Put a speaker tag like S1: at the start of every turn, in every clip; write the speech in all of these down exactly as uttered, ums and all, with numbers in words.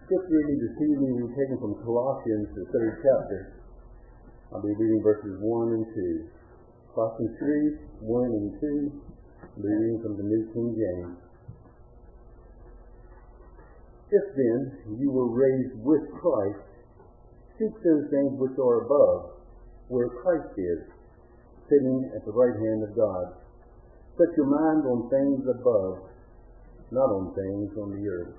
S1: Scripture reading this evening taken from Colossians, the third chapter. I'll be reading verses one and two. Colossians three, one and two. I'll be reading from the New King James. If then you were raised with Christ, seek those things which are above, where Christ is, sitting at the right hand of God. Set your mind on things above, not on things on the earth.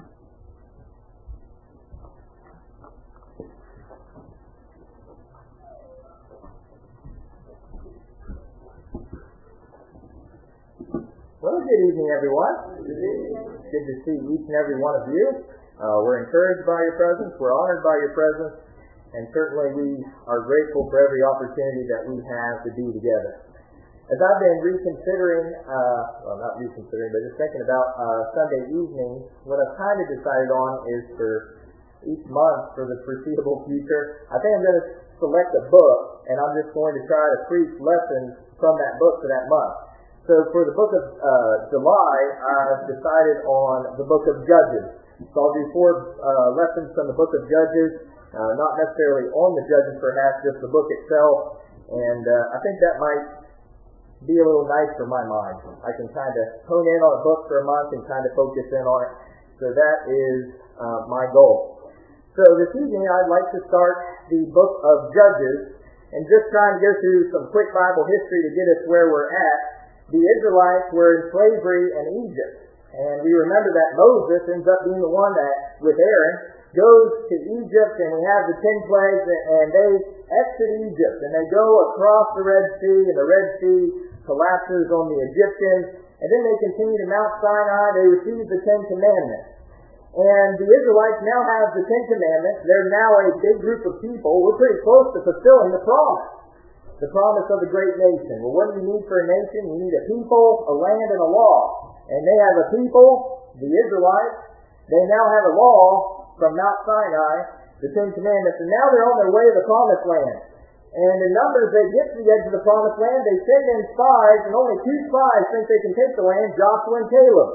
S2: Well, good evening, everyone. Good to see each and every one of you. Uh, we're encouraged by your presence. We're honored by your presence. And certainly we are grateful for every opportunity that we have to be together. As I've been reconsidering, uh, well, not reconsidering, but just thinking about uh, Sunday evenings, what I've kind of decided on is for each month for the foreseeable future, I think I'm going to select a book, and I'm just going to try to preach lessons from that book for that month. So for the book of uh, July, I've decided on the book of Judges. So I'll do four uh, lessons from the book of Judges, uh, not necessarily on the Judges perhaps, just the book itself. And uh, I think that might be a little nice for my mind. I can kind of hone in on a book for a month and kind of focus in on it. So that is uh, my goal. So this evening I'd like to start the book of Judges and just try and go through some quick Bible history to get us where we're at. The Israelites were in slavery in Egypt. And we remember that Moses ends up being the one that, with Aaron, goes to Egypt, and we have the ten plagues, and they exit Egypt, and they go across the Red Sea, and the Red Sea collapses on the Egyptians, and then they continue to Mount Sinai. They receive the Ten Commandments. And the Israelites now have the Ten Commandments. They're now a big group of people. We're pretty close to fulfilling the promise. The promise of a great nation. Well, what do you need for a nation? You need a people, a land, and a law. And they have a people, the Israelites. They now have a law from Mount Sinai, the Ten Commandments, and now they're on their way to the Promised Land. And in Numbers, they get to the edge of the Promised Land, they send in spies, and only two spies think they can take the land, Joshua and Caleb.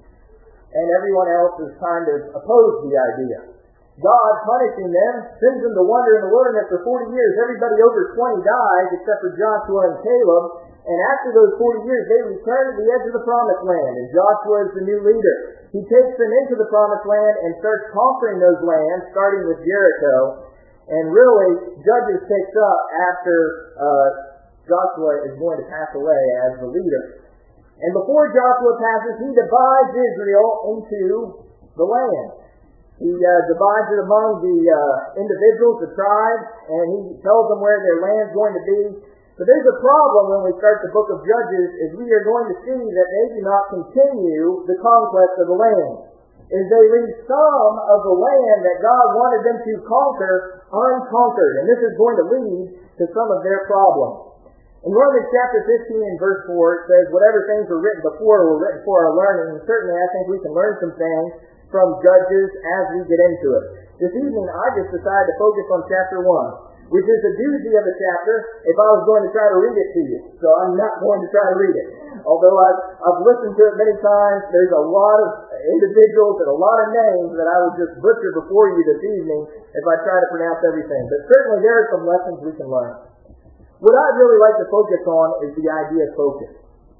S2: And everyone else is kind of opposed to the idea. God, punishing them, sends them to wander in the wilderness for forty years. Everybody over twenty dies except for Joshua and Caleb. And after those forty years, they return to the edge of the Promised Land. And Joshua is the new leader. He takes them into the Promised Land and starts conquering those lands, starting with Jericho. And really, Judges picks up after uh, Joshua is going to pass away as the leader. And before Joshua passes, he divides Israel into the land. He uh, divides it among the uh, individuals, the tribes, and he tells them where their land's going to be. But there's a problem when we start the book of Judges, is we are going to see that they do not continue the conquest of the land. Is they leave some of the land that God wanted them to conquer unconquered. And this is going to lead to some of their problems. In Romans chapter fifteen and verse four, it says, whatever things were written before were written for our learning. And certainly I think we can learn some things from Judges as we get into it. This evening I just decided to focus on chapter one, which is a doozy of a chapter if I was going to try to read it to you. So I'm not going to try to read it. Although I've, I've listened to it many times, there's a lot of individuals and a lot of names that I would just butcher before you this evening if I try to pronounce everything. But certainly there are some lessons we can learn. What I'd really like to focus on is the idea of focus.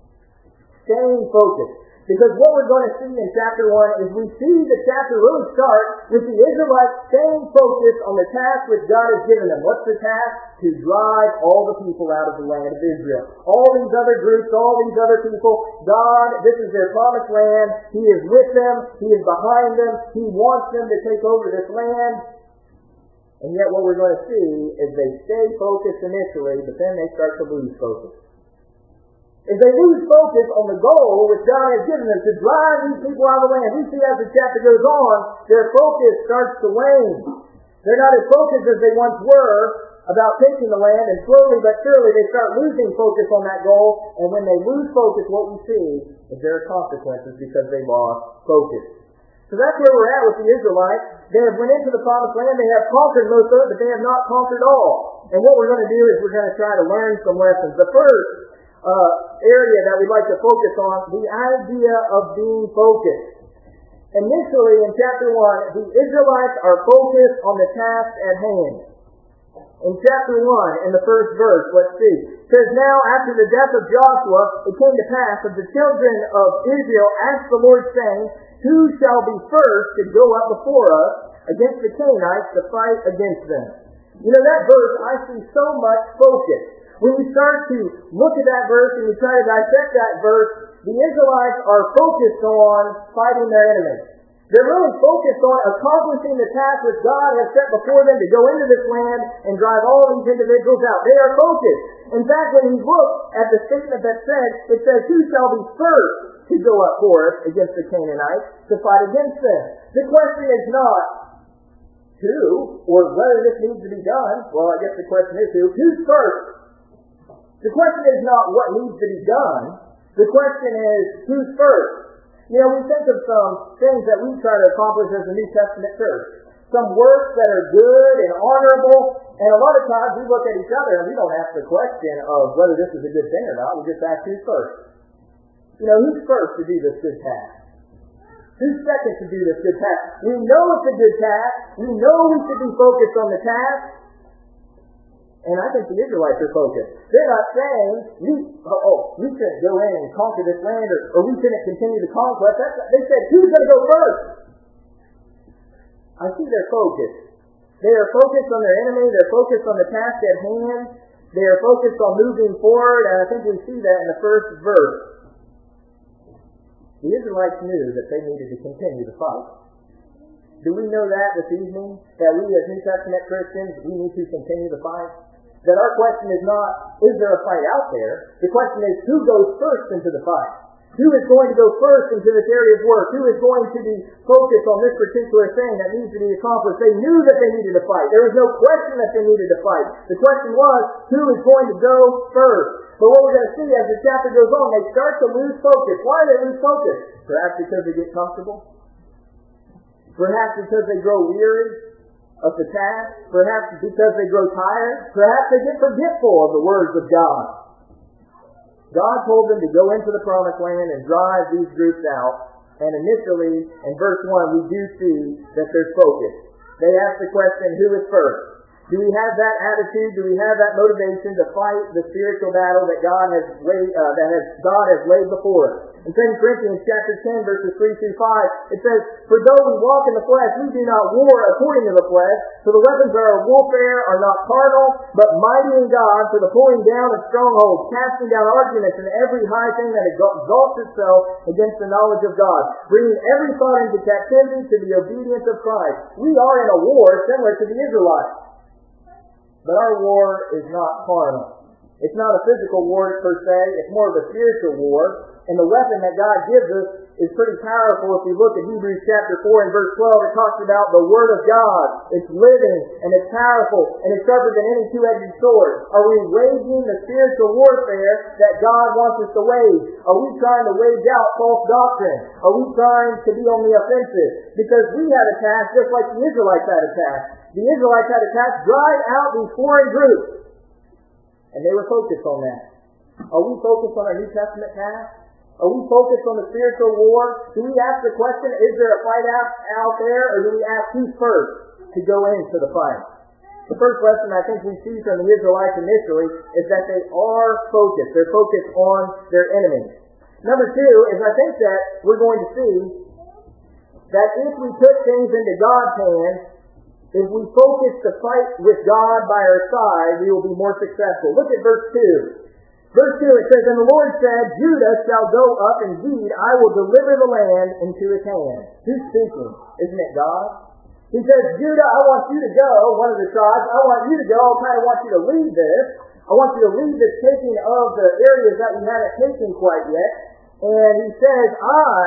S2: Staying focused. Because what we're going to see in chapter one is we see the chapter really start with the Israelites staying focused on the task which God has given them. What's the task? To drive all the people out of the land of Israel. All these other groups, all these other people, God, this is their promised land. He is with them. He is behind them. He wants them to take over this land. And yet what we're going to see is they stay focused initially, but then they start to lose focus. If they lose focus on the goal which God has given them to drive these people out of the land, we see as the chapter goes on, their focus starts to wane. They're not as focused as they once were about taking the land, and slowly but surely they start losing focus on that goal, and when they lose focus, what we see is there are consequences because they lost focus. So that's where we're at with the Israelites. They have went into the Promised Land, they have conquered most of it, but they have not conquered all. And what we're going to do is we're going to try to learn some lessons. The first Uh, area that we'd like to focus on, the idea of being focused. Initially, in chapter one, the Israelites are focused on the task at hand. In chapter one, in the first verse, let's see. It says, Now after the death of Joshua, it came to pass that the children of Israel asked the Lord, saying, Who shall be first to go up before us against the Canaanites to fight against them? You know, that verse, I see so much focus. When you start to look at that verse and you try to dissect that verse, the Israelites are focused on fighting their enemies. They're really focused on accomplishing the task which God has set before them to go into this land and drive all these individuals out. They are focused. In fact, when you look at the statement that said, it says, Who shall be first to go up for us against the Canaanites to fight against them? The question is not who or whether this needs to be done. Well, I guess the question is who. Who's first? The question is not what needs to be done. The question is who's first. You know, we think of some things that we try to accomplish as a New Testament church. Some works that are good and honorable, and a lot of times we look at each other and we don't ask the question of whether this is a good thing or not. We just ask who's first. You know, who's first to do this good task? Who's second to do this good task? We know it's a good task. We know we should be focused on the task. And I think the Israelites are focused. They're not saying, we, oh, we shouldn't go in and conquer this land, or, or we shouldn't continue the conquest. That's, they said, who's going to go first? I see their focus. They are focused on their enemy. They're focused on the task at hand. They are focused on moving forward, and I think we see that in the first verse. The Israelites knew that they needed to continue the fight. Do we know that this evening? That we as New Testament Christians, we need to continue the fight? That our question is not, is there a fight out there? The question is, who goes first into the fight? Who is going to go first into this area of work? Who is going to be focused on this particular thing that needs to be accomplished? They knew that they needed to fight. There was no question that they needed to fight. The question was, who is going to go first? But what we're going to see as the chapter goes on, they start to lose focus. Why do they lose focus? Perhaps because they get comfortable. Perhaps because they grow weary of the task. Perhaps because they grow tired. Perhaps they get forgetful of the words of God. God told them to go into the promised land and drive these groups out. And initially, in verse one, we do see that there's focus. They ask the question, who is first? Do we have that attitude? Do we have that motivation to fight the spiritual battle that God has laid, uh, that has God has laid before us? In Second Corinthians chapter ten, verses three through five, it says, For though we walk in the flesh, we do not war according to the flesh. For the weapons of our warfare are not carnal, but mighty in God for the pulling down of strongholds, casting down arguments and every high thing that exalts itself against the knowledge of God, bringing every thought into captivity to the obedience of Christ. We are in a war similar to the Israelites. But our war is not carnal. It's not a physical war per se. It's more of a spiritual war. And the weapon that God gives us is pretty powerful. If you look at Hebrews chapter four and verse twelve, it talks about the Word of God. It's living and it's powerful and it's sharper than any two-edged sword. Are we waging the spiritual warfare that God wants us to wage? Are we trying to wage out false doctrine? Are we trying to be on the offensive? Because we had a task just like the Israelites had a task. The Israelites had a task, drive out these foreign groups. And they were focused on that. Are we focused on our New Testament task? Are we focused on the spiritual war? Do we ask the question, is there a fight out, out there? Or do we ask who's first to go into the fight? The first lesson I think we see from the Israelites initially is that they are focused. They're focused on their enemies. Number two is I think that we're going to see that if we put things into God's hands, if we focus to fight with God by our side, we will be more successful. Look at verse two. Verse two, it says, And the Lord said, Judah shall go up, indeed, I will deliver the land into his hand. Who's speaking? Isn't it God? He says, Judah, I want you to go, one of the tribes, I want you to go, I kind of want you to lead this. I want you to lead this taking of the areas that we haven't taken quite yet. And he says, I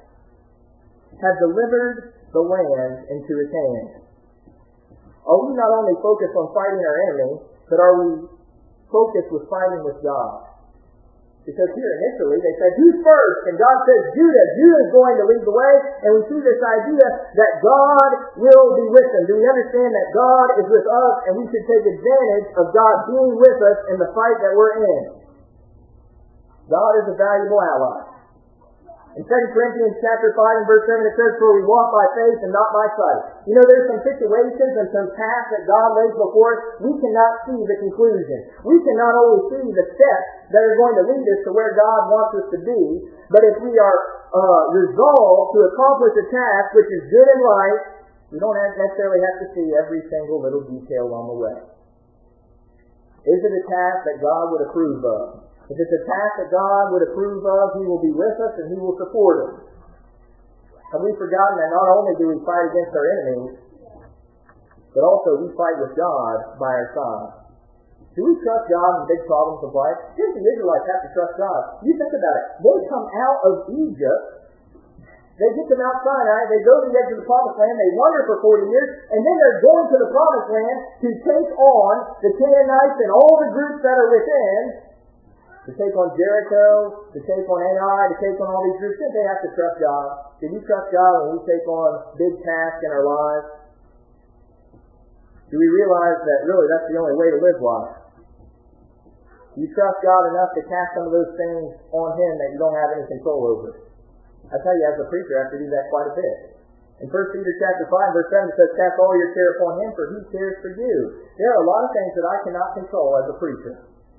S2: have delivered the land into his hand. Are we not only focused on fighting our enemy, but are we focused with fighting with God? Because here initially they said, who's first? And God says, Judah. Judah is going to lead the way. And we see this idea that God will be with them. Do we understand that God is with us and we should take advantage of God being with us in the fight that we're in? God is a valuable ally. In Second Corinthians chapter five and verse seven, it says, "For we walk by faith and not by sight." You know, there's some situations and some paths that God lays before us. We cannot see the conclusion. We cannot always see the steps that are going to lead us to where God wants us to be. But if we are uh, resolved to accomplish a task which is good and right, we don't necessarily have to see every single little detail on the way. Is it a task that God would approve of? If it's a task that God would approve of, He will be with us and He will support us. Have we forgotten that not only do we fight against our enemies, but also we fight with God by our side? Do we trust God in big problems of life? Here's the Israelites have to trust God. You think about it. They come out of Egypt. They get to Mount Sinai. They go to the edge of the Promised Land. They wander for forty years. And then they're going to the Promised Land to take on the Canaanites and all the groups that are within, to take on Jericho, to take on Ai, to take on all these groups. Did they have to trust God? Did we trust God when we take on big tasks in our lives? Do we realize that really that's the only way to live life? Do you trust God enough to cast some of those things on Him that you don't have any control over? I tell you, as a preacher, I have to do that quite a bit. In First Peter chapter five, verse seven, it says, "Cast all your care upon Him, for He cares for you." There are a lot of things that I cannot control as a preacher.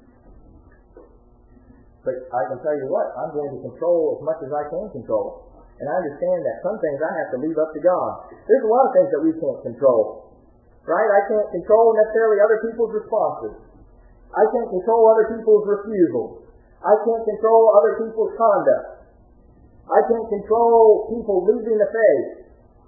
S2: But I can tell you what, I'm going to control as much as I can control. And I understand that some things I have to leave up to God. There's a lot of things that we can't control. Right? I can't control necessarily other people's responses. I can't control other people's refusals. I can't control other people's conduct. I can't control people losing the faith.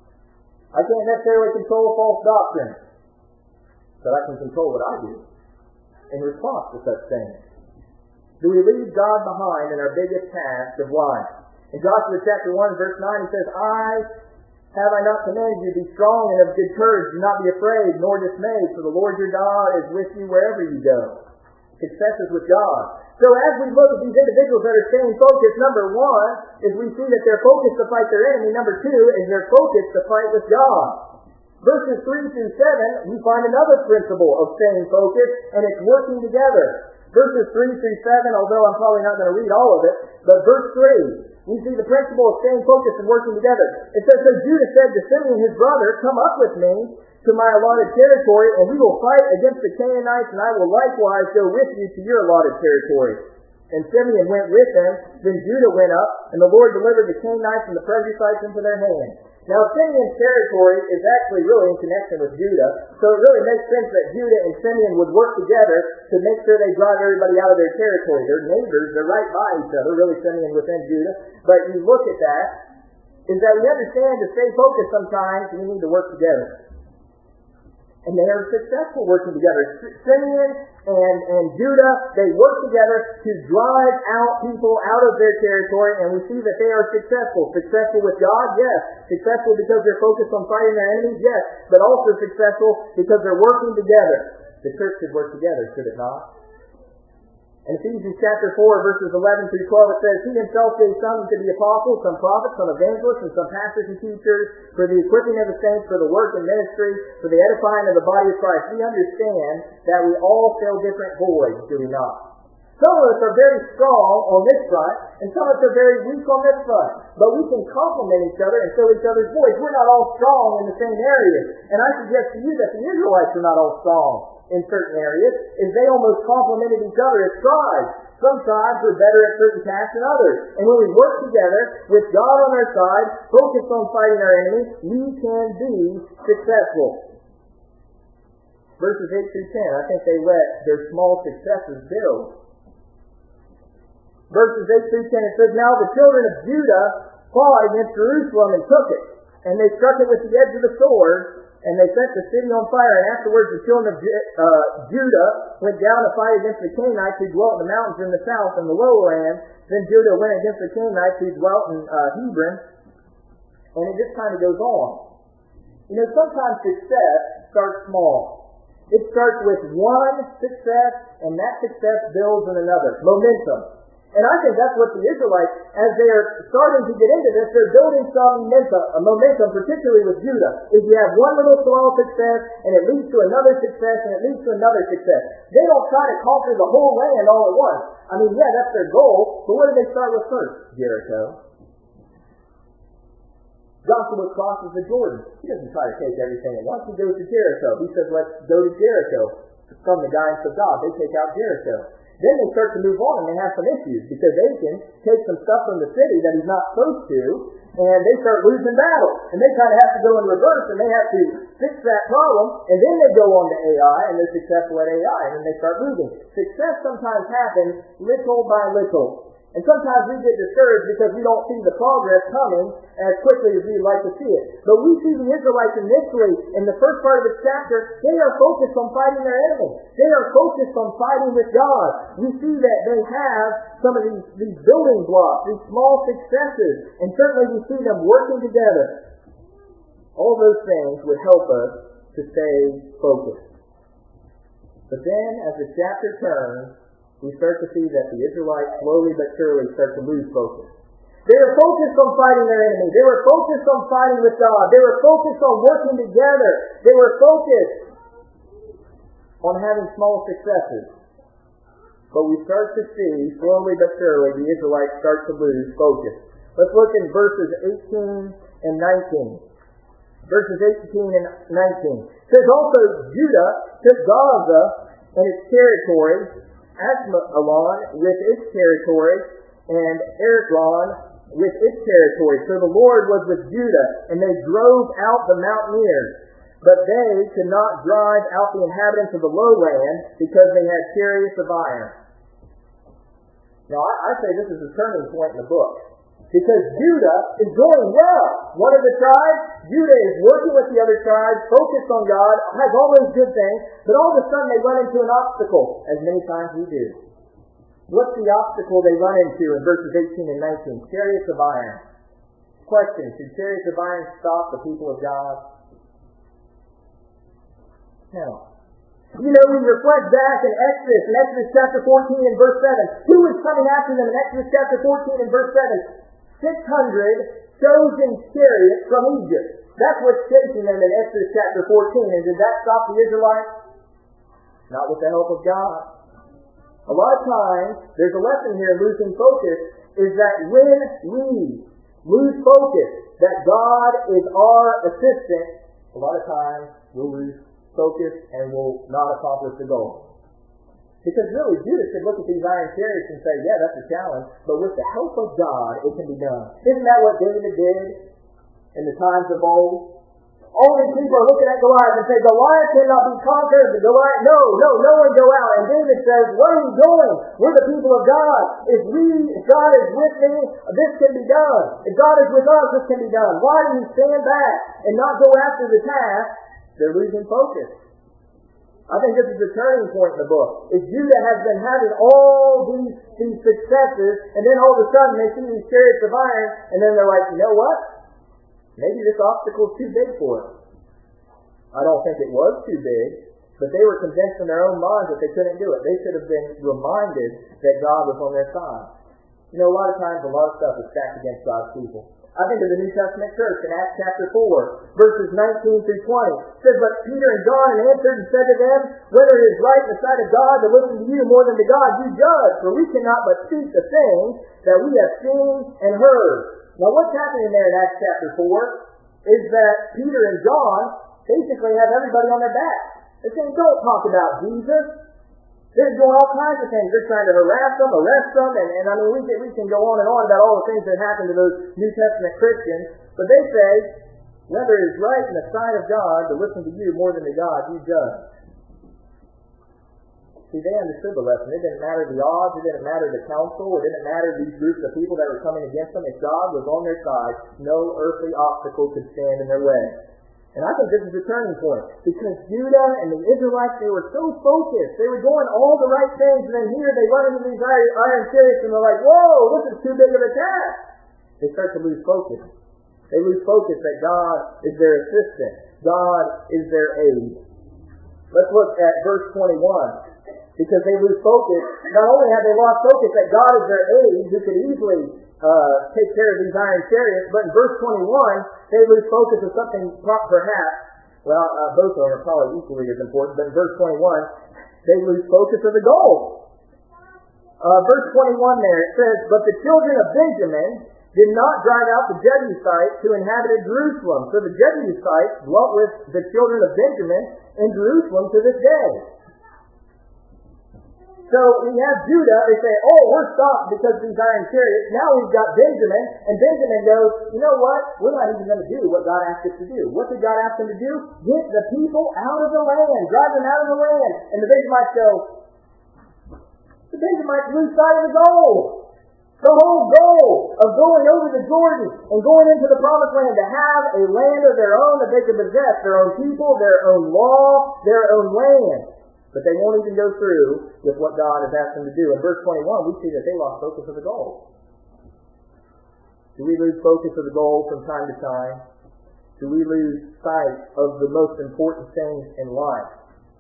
S2: I can't necessarily control false doctrine. But I can control what I do in response to such things. Do we leave God behind in our biggest task of life? In Joshua chapter one, verse nine, he says, "I have I not commanded you, be strong and of good courage, do not be afraid nor dismayed, for the Lord your God is with you wherever you go." Success is with God. So as we look at these individuals that are staying focused, number one is we see that they're focused to fight their enemy. Number two is they're focused to fight with God. Verses three through seven, we find another principle of staying focused, and it's working together. Verses three through seven, although I'm probably not going to read all of it, but verse three, we see the principle of staying focused and working together. It says, "So Judah said to Simeon his brother, 'Come up with me to my allotted territory, and we will fight against the Canaanites, and I will likewise go with you to your allotted territory.' And Simeon went with them. Then Judah went up, and the Lord delivered the Canaanites and the Perizzites into their hand." Now, Simeon's territory is actually really in connection with Judah, so it really makes sense that Judah and Simeon would work together to make sure they drive everybody out of their territory. They're neighbors, they're right by each other, really Simeon within Judah. But you look at that, is that we understand to stay focused sometimes, we need to work together. And they are successful working together. Simeon and, and Judah, they work together to drive out people out of their territory, and we see that they are successful. Successful with God? Yes. Successful because they're focused on fighting their enemies? Yes. But also successful because they're working together. The church should work together, should it not? In Ephesians chapter four, verses eleven through twelve, it says, "He himself gave some to be apostles, some prophets, some evangelists, and some pastors and teachers, for the equipping of the saints, for the work and ministry, for the edifying of the body of Christ." We understand that we all fill different voids, do we not? Some of us are very strong on this front, and some of us are very weak on this front. But we can complement each other and fill each other's voids. We're not all strong in the same areas. And I suggest to you that the Israelites are not all strong in certain areas, is they almost complemented each other as tribes. Some tribes are better at certain tasks than others. And when we work together with God on our side, focused on fighting our enemies, we can be successful. Verses eight through ten, I think they let their small successes build. Verses eight through ten, it says, "Now the children of Judah fought against Jerusalem and took it, and they struck it with the edge of the sword, and they set the city on fire. And afterwards the children of uh, Judah went down to fight against the Canaanites who dwelt in the mountains in the south and the lowland. Then Judah went against the Canaanites who dwelt in uh, Hebron." And it just kind of goes on. You know, sometimes success starts small. It starts with one success, and that success builds in another. Momentum. And I think that's what the Israelites, as they are starting to get into this, they're building some momentum, a momentum, particularly with Judah. If you have one little small success, and it leads to another success, and it leads to another success. They don't try to conquer the whole land all at once. I mean, yeah, that's their goal, but what do they start with first? Jericho. Joshua crosses the Jordan. He doesn't try to take everything at once. He goes to Jericho. He says, let's go to Jericho. From the guidance of God, they take out Jericho. Then they start to move on and they have some issues because Achan takes some stuff from the city that he's not supposed to, and they start losing battles. And they kind of have to go in reverse and they have to fix that problem, and then they go on to Ai and they're successful at Ai, and then they start moving. Success sometimes happens little by little. And sometimes we get discouraged because we don't see the progress coming as quickly as we'd like to see it. But we see the Israelites initially, in the first part of this chapter, they are focused on fighting their enemy. They are focused on fighting with God. We see that they have some of these, these building blocks, these small successes, and certainly we see them working together. All those things would help us to stay focused. But then, as the chapter turns, we start to see that the Israelites slowly but surely start to lose focus. They were focused on fighting their enemy. They were focused on fighting with God. They were focused on working together. They were focused on having small successes. But we start to see, slowly but surely, the Israelites start to lose focus. Let's look in verses eighteen and nineteen. Verses eighteen and nineteen. It says, also Judah took Gaza and its territory, Ashkelon with its territory, and Ekron with its territory. So the Lord was with Judah, and they drove out the mountaineers. But they could not drive out the inhabitants of the lowland, because they had chariots of iron. Now, I, I say this is a turning point in the book. Because Judah is going well. One of the tribes, Judah is working with the other tribes, focused on God, has all those good things, but all of a sudden they run into an obstacle, as many times we do. What's the obstacle they run into in verses eighteen and nineteen? Chariots of iron. Question, should chariots of iron stop the people of God? No. You know, we reflect back in Exodus, in Exodus chapter fourteen and verse seven. Who was coming after them in Exodus chapter fourteen and verse seven? six hundred chosen chariots from Egypt. That's what's chasing them in Exodus chapter fourteen. And did that stop the Israelites? Not with the help of God. A lot of times, there's a lesson here in losing focus, is that when we lose focus, that God is our assistant, a lot of times we'll lose focus and will not accomplish the goal. Because really, Judah should look at these iron chariots and say, yeah, that's a challenge, but with the help of God, it can be done. Isn't that what David did in the times of old? All these people are looking at Goliath and say, Goliath cannot be conquered. The Goliath, no, no, no one go out. And David says, where are you going? We're the people of God. If we, if God is with me, this can be done. If God is with us, this can be done. Why do you stand back and not go after the task? They're losing focus. I think this is the turning point in the book. Is Judah has been having all these, these successes, and then all of a sudden they see these chariots of iron, and then they're like, you know what? Maybe this obstacle is too big for us. I don't think it was too big, but they were convinced in their own minds that they couldn't do it. They should have been reminded that God was on their side. You know, a lot of times a lot of stuff is stacked against God's people. I think of the New Testament church in Acts chapter four, verses nineteen through twenty. It says, but Peter and John answered and said to them, whether it is right in the sight of God to listen to you more than to God, you judge, for we cannot but speak the things that we have seen and heard. Now what's happening there in Acts chapter four is that Peter and John basically have everybody on their back. They're saying, don't talk about Jesus. They're doing all kinds of things. They're trying to harass them, arrest them, and, and I mean, we can, we can go on and on about all the things that happen to those New Testament Christians. But they say, whether it is right in the sight of God to listen to you more than to God, you judge. See, they understood the lesson. It didn't matter the odds. It didn't matter the counsel. It didn't matter these groups of people that were coming against them. If God was on their side, no earthly obstacle could stand in their way. And I think this is the turning point, because Judah and the Israelites, they were so focused. They were doing all the right things, and then here they run into these iron, iron chariots, and they're like, whoa, this is too big of a task. They start to lose focus. They lose focus that God is their assistant. God is their aid. Let's look at verse twenty-one. Because they lose focus, not only have they lost focus that God is their aid, who could easily uh, take care of these iron chariots, but in verse twenty-one, they lose focus of something perhaps, well, uh, both of them are probably equally as important, but in verse twenty-one, they lose focus of the goal. Uh, verse twenty-one there, it says, but the children of Benjamin did not drive out the Jebusites who inhabited Jerusalem. So the Jebusites dwelt with the children of Benjamin in Jerusalem to this day. So we have Judah, they say, oh, we're stopped because of these iron chariots. Now we've got Benjamin, and Benjamin goes, you know what? We're not even going to do what God asked us to do. What did God ask them to do? Get the people out of the land. Drive them out of the land. And the Benjamites go, the Benjamites lose sight of the goal. The whole goal of going over the Jordan and going into the promised land to have a land of their own that they could possess, their own people, their own law, their own land. But they won't even go through with what God has asked them to do. In verse twenty-one, we see that they lost focus of the goal. Do we lose focus of the goal from time to time? Do we lose sight of the most important things in life?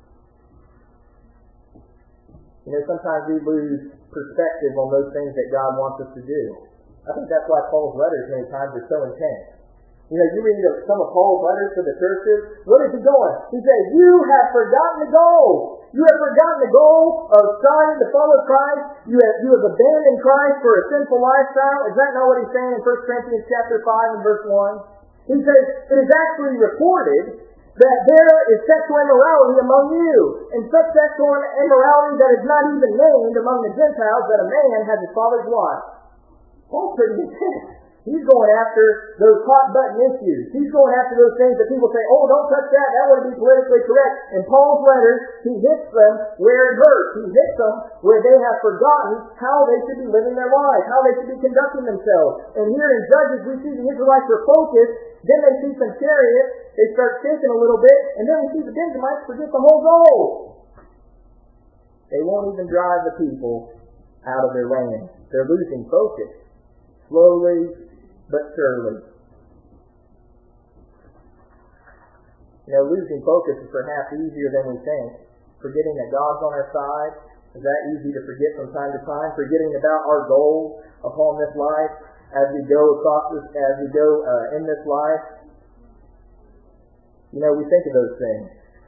S2: You know, sometimes we lose perspective on those things that God wants us to do. I think that's why Paul's letters many times are so intense. You know, you read some of Paul's letters to the churches. What is he going? He says, you have forgotten the goal. You have forgotten the goal of starting to follow Christ. You have, you have abandoned Christ for a sinful lifestyle. Is that not what he's saying in First Corinthians chapter five and verse one? He says, it is actually reported that there is sexual immorality among you, and such sexual immorality that is not even named among the Gentiles, that a man has his father's wife. Paul's pretty intense. He's going after those hot-button issues. He's going after those things that people say, oh, don't touch that, that wouldn't be politically correct. In Paul's letters, he hits them where it hurts. He hits them where they have forgotten how they should be living their lives, how they should be conducting themselves. And here in Judges, we see the Israelites are focused, then they see some chariots, they start shaking a little bit, and then we see the Benjamites forget the whole goal. They won't even drive the people out of their land. They're losing focus. Slowly but surely. You know, losing focus is perhaps easier than we think. Forgetting that God's on our side, is that easy to forget from time to time? Forgetting about our goals upon this life as we go across this, as we go uh, in this life. You know, we think of those things.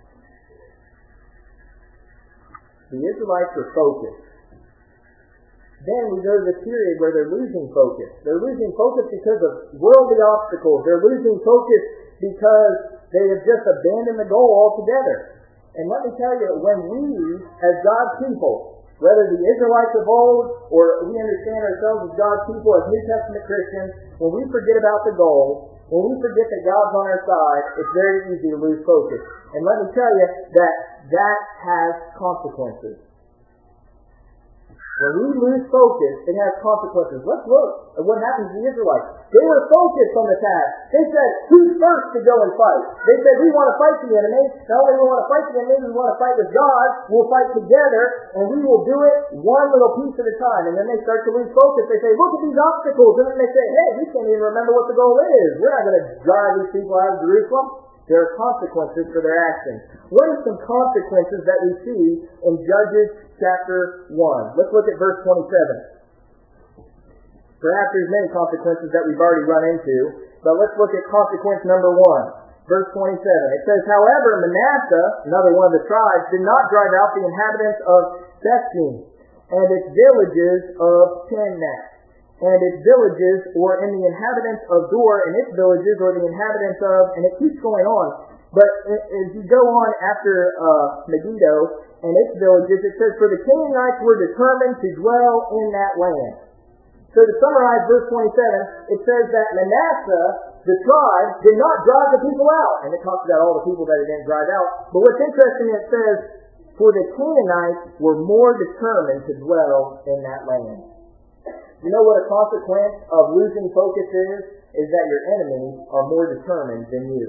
S2: The Israelites were focused. Then we go to the period where they're losing focus. They're losing focus because of worldly obstacles. They're losing focus because they have just abandoned the goal altogether. And let me tell you, when we, as God's people, whether the Israelites of old or we understand ourselves as God's people, as New Testament Christians, when we forget about the goal, when we forget that God's on our side, it's very easy to lose focus. And let me tell you that that has consequences. When we lose focus, it has consequences. Let's look at what happens to the Israelites. They were focused on the task. They said, who's first to go and fight? They said, we want to fight the enemy. Not only do we want to fight the enemy, we want to fight with God. We'll fight together, and we will do it one little piece at a time. And then they start to lose focus. They say, look at these obstacles. And then they say, hey, we can't even remember what the goal is. We're not going to drive these people out of Jerusalem. There are consequences for their actions. What are some consequences that we see in Judges chapter one? Let's look at verse twenty-seven. Perhaps there's many consequences that we've already run into, but let's look at consequence number one. Verse twenty-seven. It says, however, Manasseh, another one of the tribes, did not drive out the inhabitants of Bethshean and its villages of Timnah, and its villages, or in the inhabitants of Dor and its villages, or the inhabitants of, and it keeps going on. But as you go on after uh, Megiddo and its villages, it says, for the Canaanites were determined to dwell in that land. So to summarize verse twenty-seven, it says that Manasseh, the tribe, did not drive the people out. And it talks about all the people that it didn't drive out. But what's interesting, it says, for the Canaanites were more determined to dwell in that land. You know what a consequence of losing focus is? Is that your enemies are more determined than you.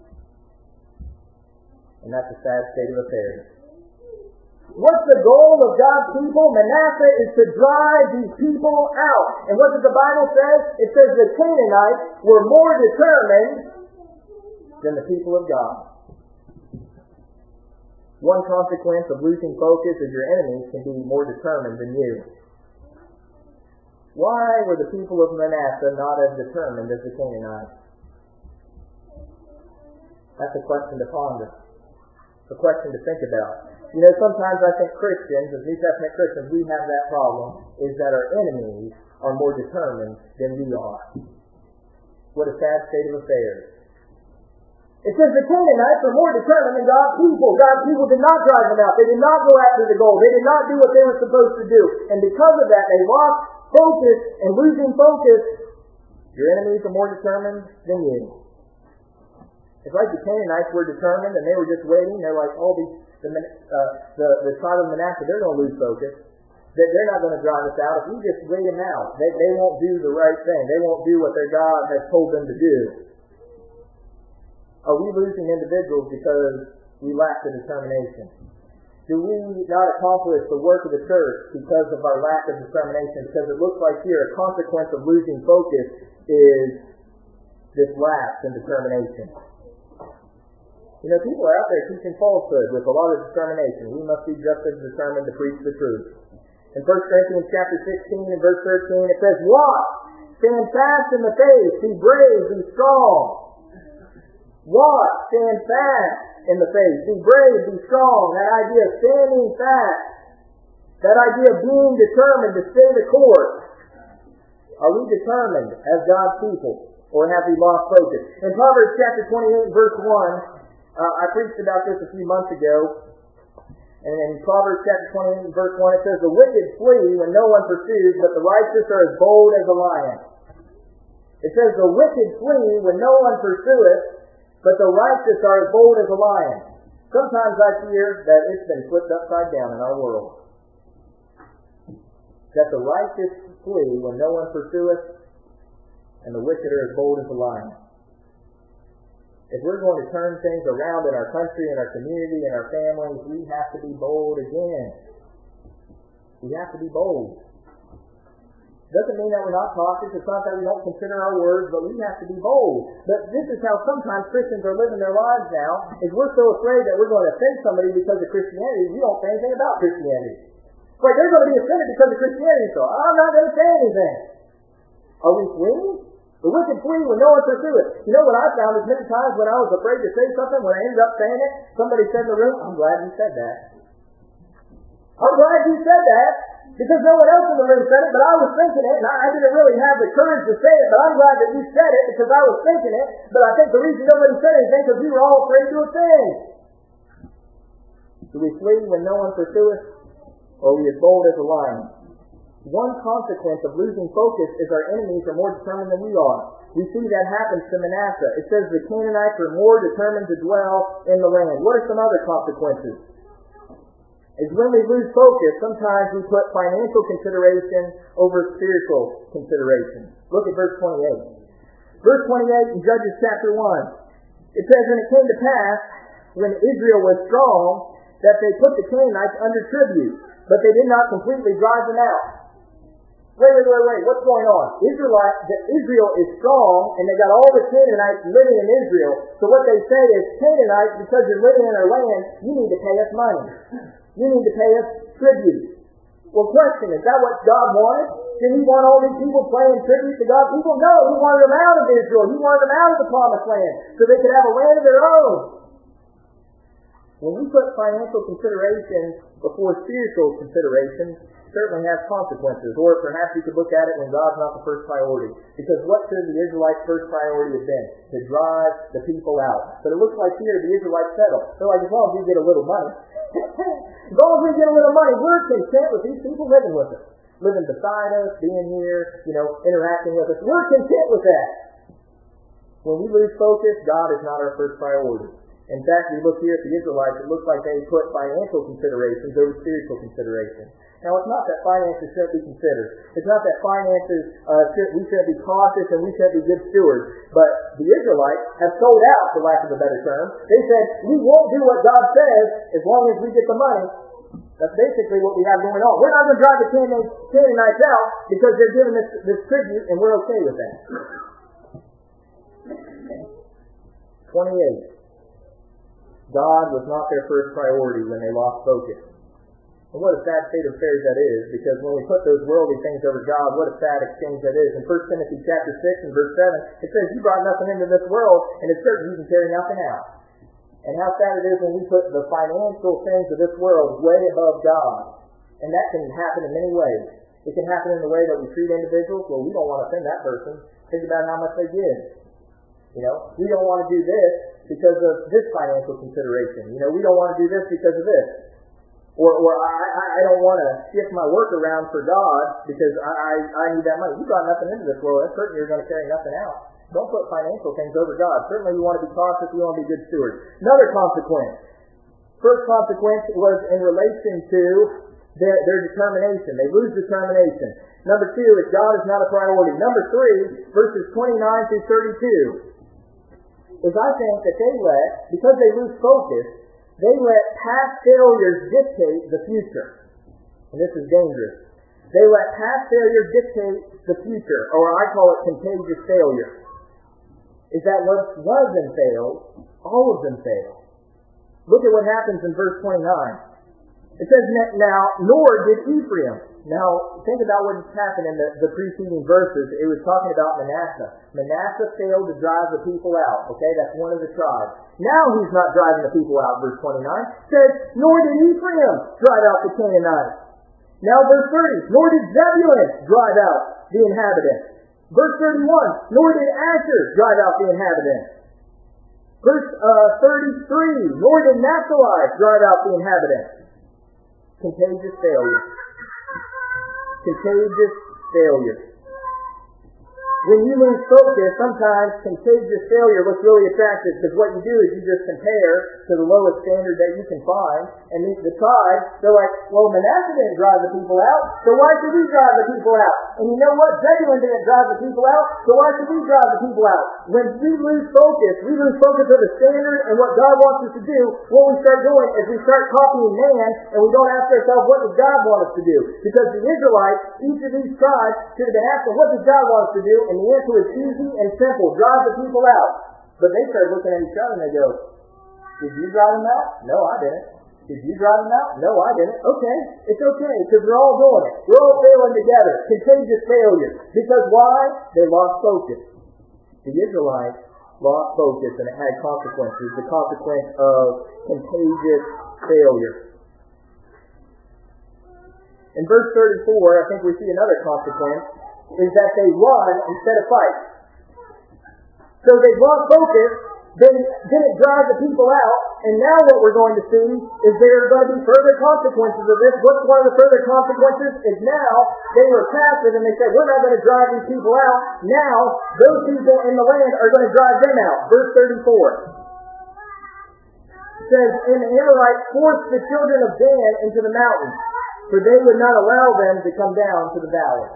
S2: And that's a sad state of affairs. What's the goal of God's people? Manasseh is to drive these people out. And what does the Bible say? It says the Canaanites were more determined than the people of God. One consequence of losing focus is your enemies can be more determined than you. Why were the people of Manasseh not as determined as the Canaanites? That's a question to ponder. A question to think about. You know, sometimes I think Christians, as New Testament Christians, we have that problem, is that our enemies are more determined than we are. What a sad state of affairs. It says the Canaanites were more determined than God's people. God's people did not drive them out. They did not go after the gold. They did not do what they were supposed to do. And because of that, they lost focus, and losing focus, your enemies are more determined than you. It's like the Canaanites were determined, and they were just waiting. They're like, oh, these, the, uh, the, the tribe of Manasseh, they're going to lose focus. They're not going to drive us out. If we just wait them out, they, they won't do the right thing. They won't do what their God has told them to do. Are we losing individuals because we lack the determination? Do we not accomplish the work of the church because of our lack of determination? Because it looks like here a consequence of losing focus is this lapse in determination. You know, people are out there teaching falsehood with a lot of determination. We must be just as determined to preach the truth. In First Corinthians chapter sixteen and verse thirteen, it says, "Watch, stand fast in the faith, be brave, be strong." Watch, stand fast in the faith, be brave, be strong. That idea of standing fast, that idea of being determined to stay the course. Are we determined as God's people, or have we lost focus? In Proverbs chapter twenty-eight, verse one, uh, I preached about this a few months ago. And in Proverbs chapter twenty-eight, verse one, it says, "The wicked flee when no one pursues, but the righteous are as bold as a lion." It says, "The wicked flee when no one pursueth, but the righteous are as bold as a lion." Sometimes I fear that it's been flipped upside down in our world. That the righteous flee when no one pursueth, and the wicked are as bold as a lion. If we're going to turn things around in our country, in our community, in our families, we have to be bold again. We have to be bold. Doesn't mean that we're not cautious. It's not that we don't consider our words, but we have to be bold. But this is how sometimes Christians are living their lives now, is we're so afraid that we're going to offend somebody because of Christianity, we don't say anything about Christianity. It's like they're going to be offended because of Christianity, so I'm not going to say anything. Are we fleeing? The wicked flee when no one pursueth. You know what I found is many times when I was afraid to say something, when I ended up saying it, somebody said in the room, "I'm glad you said that." I'm glad you said that, because no one else in the room said it, but I was thinking it, and I didn't really have the courage to say it, but I'm glad that you said it, because I was thinking it, but I think the reason nobody said anything is because we were all afraid to offend. Do we flee when no one pursueth, or are we as bold as a lion? One consequence of losing focus is our enemies are more determined than we are. We see that happens to Manasseh. It says the Canaanites are more determined to dwell in the land. What are some other consequences? Is when we lose focus, sometimes we put financial consideration over spiritual consideration. Look at verse twenty-eight. Verse twenty-eight in Judges chapter one. It says, "And it came to pass, when Israel was strong, that they put the Canaanites under tribute, but they did not completely drive them out." Wait, wait, wait, wait. What's going on? Israelite, Israel is strong, and they got all the Canaanites living in Israel. So what they say is, "Canaanites, because you're living in our land, you need to pay us money. You need to pay us tribute." Well, question, is that what God wanted? Did he want all these people paying tribute to God? People, no, he wanted them out of Israel. He wanted them out of the promised land so they could have a land of their own. When we put financial considerations before spiritual considerations, it certainly has consequences. Or perhaps you could look at it when God's not the first priority. Because what should the Israelites' first priority have been? To drive the people out. But it looks like here the Israelites settle. They're like, as long as we get a little money, as long as we get a little money, we're content with these people living with us. Living beside us, being here, you know, interacting with us. We're content with that. When we lose focus, God is not our first priority. In fact, we look here at the Israelites, it looks like they put financial considerations over spiritual considerations. Now, it's not that finances shouldn't be considered. It's not that finances, uh, should, we should be cautious and we should be good stewards. But the Israelites have sold out, for lack of a better term. They said, we won't do what God says as long as we get the money. That's basically what we have going on. We're not going to drive the Canaanites out because they're giving us this tribute and we're okay with that. twenty-eight. God was not their first priority when they lost focus. And what a sad state of affairs that is, because when we put those worldly things over God, what a sad exchange that is. In First Timothy chapter six and verse seven, it says, "You brought nothing into this world, and it's certain you can carry nothing out." And how sad it is when we put the financial things of this world way above God. And that can happen in many ways. It can happen in the way that we treat individuals. Well, we don't want to offend that person. Think about how much they give. You know, we don't want to do this because of this financial consideration. You know, we don't want to do this because of this. Or, or I, I don't want to shift my work around for God because I, I, I need that money. You brought nothing into this world. That's certain you're going to carry nothing out. Don't put financial things over God. Certainly we want to be cautious. We want to be good stewards. Another consequence. First consequence was in relation to their, their determination. They lose determination. Number two is God is not a priority. Number three, verses twenty-nine through thirty-two, is I think that they let, because they lose focus, they let past failures dictate the future. And this is dangerous. They let past failures dictate the future, or I call it contagious failure. Is that what wasn't failed, all of them failed. Look at what happens in verse twenty-nine. It says, now, nor did Ephraim. Now, think about what happened in the, the preceding verses. It was talking about Manasseh. Manasseh failed to drive the people out. Okay, that's one of the tribes. Now he's not driving the people out, verse twenty-nine. It says, nor did Ephraim drive out the Canaanites. Now, verse thirty, nor did Zebulun drive out the inhabitants. Verse thirty-one, nor did Asher drive out the inhabitants. Verse uh, thirty-three, nor did Naphtali drive out the inhabitants. Contagious failure. Contagious failure. When you lose focus, sometimes contagious failure looks really attractive because what you do is you just compare to the lowest standard that you can find. And the, the tribes, they're like, well, Manasseh didn't drive the people out, so why should we drive the people out? And you know what? Zebulun didn't drive the people out, so why should we drive the people out? When we lose focus, we lose focus of the standard and what God wants us to do. What we start doing is we start copying man, and we don't ask ourselves, what does God want us to do? Because the Israelites, each of these tribes, should have been asking, what does God want us to do? And the answer was easy and simple. Drive the people out. But they started looking at each other and they go, did you drive them out? No, I didn't. Did you drive them out? No, I didn't. Okay, it's okay, because we're all doing it. We're all failing together. Contagious failure. Because why? They lost focus. The Israelites lost focus and it had consequences. The consequence of contagious failure. In verse thirty-four, I think we see another consequence, is that they run instead of fight. So they lost focus, they didn't drive the people out, and now what we're going to see is there are going to be further consequences of this. What's one of the further consequences? Is now they were passive and they said, we're not going to drive these people out. Now those people in the land are going to drive them out. Verse thirty-four. It says, and the Amorites forced the children of Dan into the mountains, for they would not allow them to come down to the valley.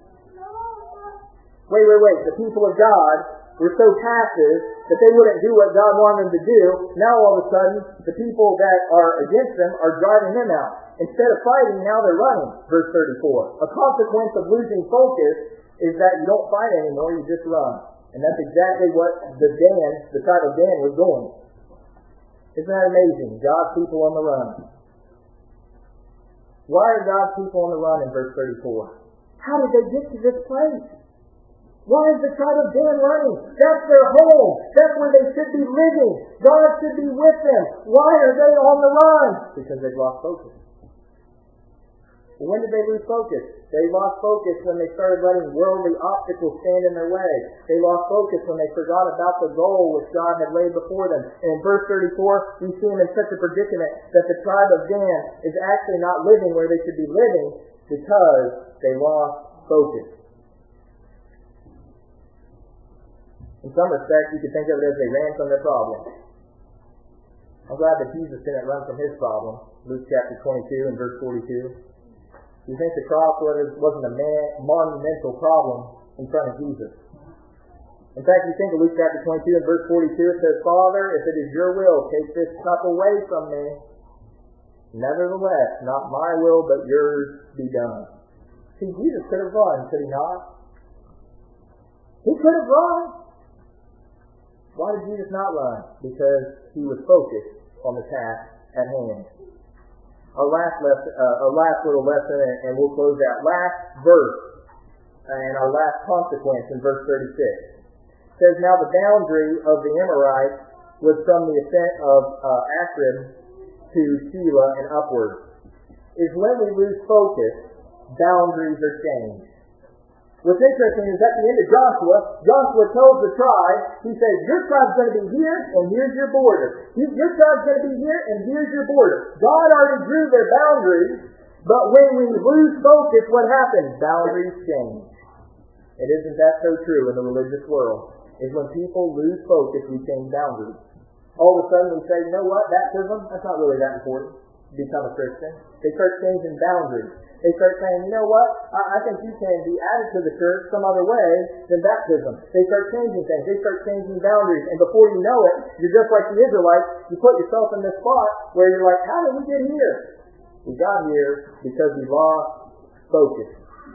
S2: Wait, wait, wait. The people of God were so passive that they wouldn't do what God wanted them to do. Now all of a sudden, the people that are against them are driving them out. Instead of fighting, now they're running. Verse thirty-four. A consequence of losing focus is that you don't fight anymore, you just run. And that's exactly what the Dan, the tribe of Dan was doing. Isn't that amazing? God's people on the run. Why are God's people on the run in verse thirty-four? How did they get to this place? Why is the tribe of Dan running? That's their home. That's where they should be living. God should be with them. Why are they on the run? Because they've lost focus. When did they lose focus? They lost focus when they started letting worldly obstacles stand in their way. They lost focus when they forgot about the goal which God had laid before them. And in verse thirty-four, we see them in such a predicament that the tribe of Dan is actually not living where they should be living because they lost focus. In some respects, you could think of it as they ran from their problem. I'm glad that Jesus didn't run from his problem. Luke chapter twenty-two and verse forty-two. You think the cross wasn't a man, monumental problem in front of Jesus. In fact, you think of Luke chapter twenty-two and verse forty-two, it says, Father, if it is your will, take this cup away from me. Nevertheless, not my will, but yours be done. See, Jesus could have run, could he not? He could have run. Why did Jesus not run? Because he was focused on the task at hand. Our last lesson, uh, our last little lesson, and, and we'll close that last verse and our last consequence in verse thirty-six. It says, now the boundary of the Amorites was from the ascent of uh, Akrib to Shelah and upward, is when we lose focus, boundaries are changed. What's interesting is at the end of Joshua, Joshua tells the tribe, he says, your tribe's going to be here, and here's your border. Your tribe's going to be here, and here's your border. God already drew their boundaries, but when we lose focus, what happens? Boundaries change. And isn't that so true in the religious world? Is when people lose focus, we change boundaries. All of a sudden we say, you know what, baptism, that's not really that important to become a Christian. They start changing boundaries. They start saying, you know what, I, I think you can be added to the church some other way than baptism. They start changing things. They start changing boundaries. And before you know it, you're just like the Israelites. You put yourself in this spot where you're like, how did we get here? We got here because we lost focus.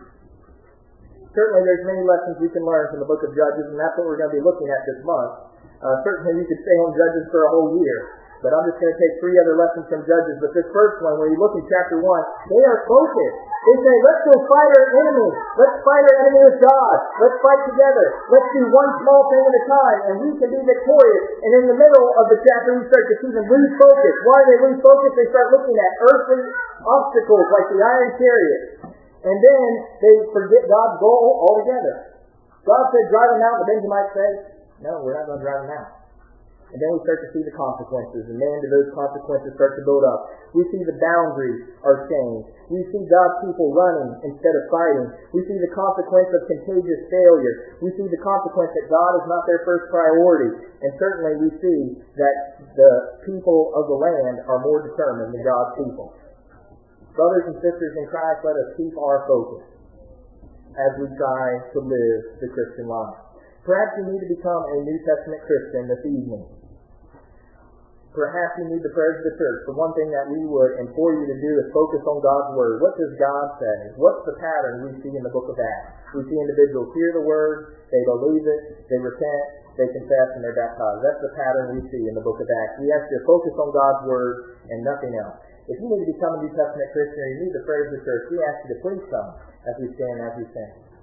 S2: Certainly there's many lessons we can learn from the book of Judges, and that's what we're going to be looking at this month. Uh, certainly we could stay on Judges for a whole year. But I'm just going to take three other lessons from Judges. But this first one, when you look in chapter one, they are focused. They say, let's go fight our enemy. Let's fight our enemy with God. Let's fight together. Let's do one small thing at a time, and we can be victorious. And in the middle of the chapter, we start to see them lose focus. Why do they lose focus? They start looking at earthly obstacles like the iron chariot. And then they forget God's goal altogether. God said, drive them out. The Benjamites say, no, we're not going to drive them out. And then we start to see the consequences. And then those consequences start to build up. We see the boundaries are changed. We see God's people running instead of fighting. We see the consequence of contagious failure. We see the consequence that God is not their first priority. And certainly we see that the people of the land are more determined than God's people. Brothers and sisters in Christ, let us keep our focus as we try to live the Christian life. Perhaps you need to become a New Testament Christian this evening. Perhaps you need the prayers of the church. The one thing that we would implore you to do is focus on God's Word. What does God say? What's the pattern we see in the book of Acts? We see individuals hear the Word, they believe it, they repent, they confess, and they're baptized. That's the pattern we see in the book of Acts. We ask you to focus on God's Word and nothing else. If you need to become a New Testament Christian or you need the prayers of the church, we ask you to please come as we stand, as we sing.